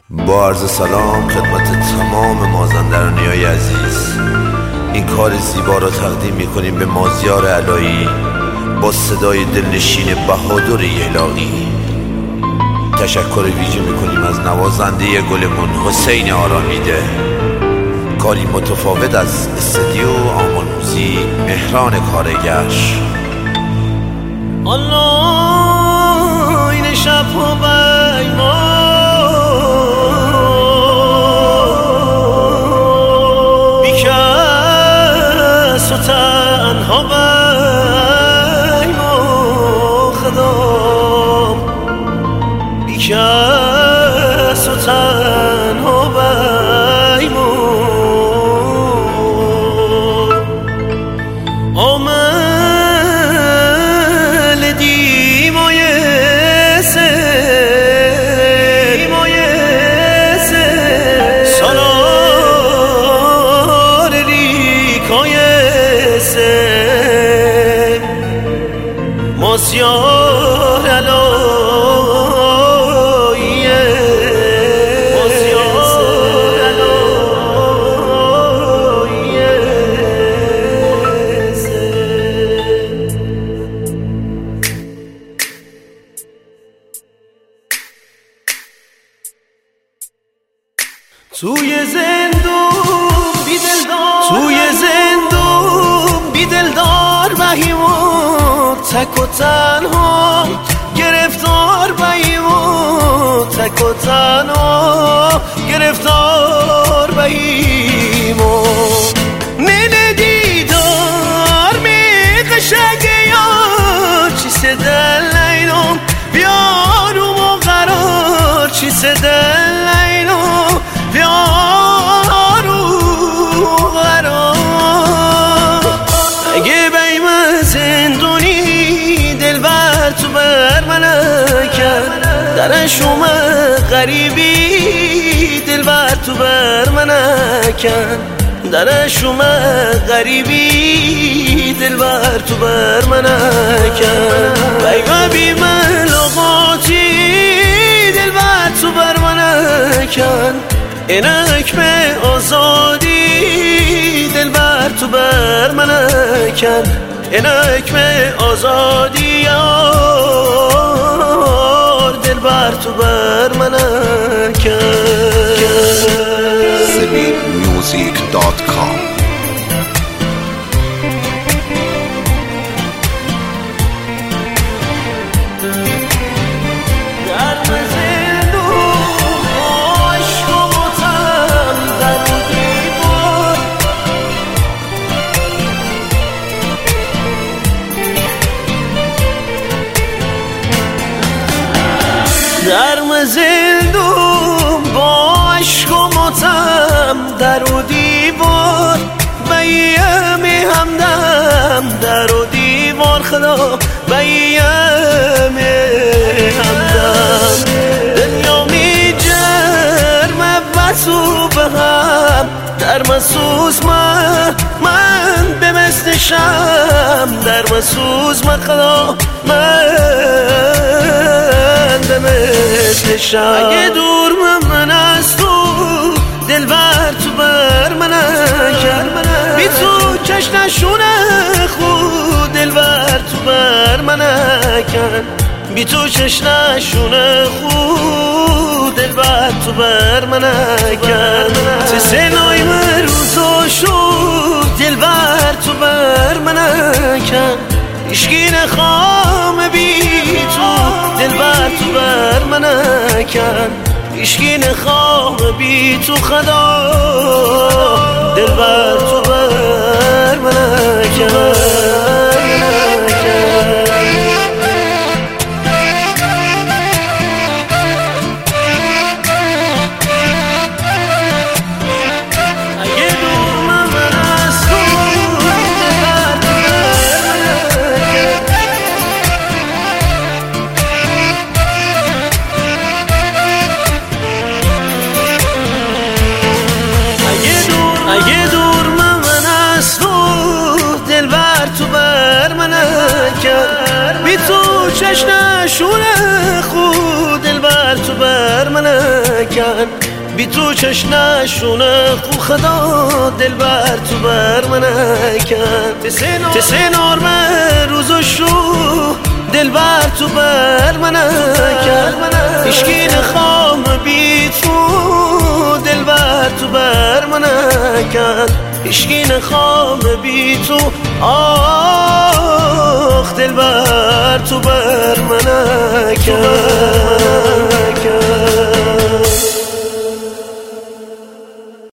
با عرض سلام خدمت تمام مازندرانی‌های عزیز، این کار زیبا را تقدیم می‌کنیم به مازیار علایی با صدای دلنشین بهادر ییلاقی. تشکر ویژه می‌کنیم از نوازنده گلمون حسین آرامیده. کاری متفاوت از استودیو آمان موزیک مهران کارگرش. الله این شب‌ها بی ما بیکس و تنها بی ما خدا بیکس و تنها بی ما آمل دیمای سالار ریکای مازیار علاییه مازیار علاییه توی زندون بیدلدار بهیمون تک و تنها گرفتار بهیمون تک و تنها گرفتار بهیمون نیل دیدار می قشنگه یا چی سدل اینو بیارم و قرار چی سدل اینو بیارم و قرار اگه بیم زندونی دل بر تو بر من کرد درش اومد غریبی دل بر تو بر من کرد درش اومد غریبی دل بر تو بر من کرد بیم بیم لغاتی دل بر تو بر من کرد اینک به آزادی دل بر تو بر من کرد اینک به آزادی یار دل بر تو بر من کرد. ZamilMusic.com درم زندون با عشق و ماتم در و دیوار بیم همدم در و دیوار خدا بیم همدم دنیا می جرم بسو به هم در مسوز من به مستشم در مسوز من خدا من اگه دور من از تو دل بر تو بر من کرد بی تو کش نشونه خود دل بر تو بر من کرد بی تو چش نشونه خود دل بر تو بر من کرد چه سنای من روزا شد دل بر تو بر من کرد اشکی نخوام بی تو دل بر تو بر من کرد اشکی نخوام بی تو خدا دل بر تو بر من کرد. اگه دور من از تو دل بر تو بر من کرد بی تو چش نشونه خود دل بر تو بر من نکن بی تو چشنشونه خو خدا دل بر تو بر من نکن تسه نارمه روزو شو دل بر تو بر من نکن اشکی نخوام بی تو دل بر تو بر من نکن اشکی نخوام بی تو آخ دل بر تو بر من نکن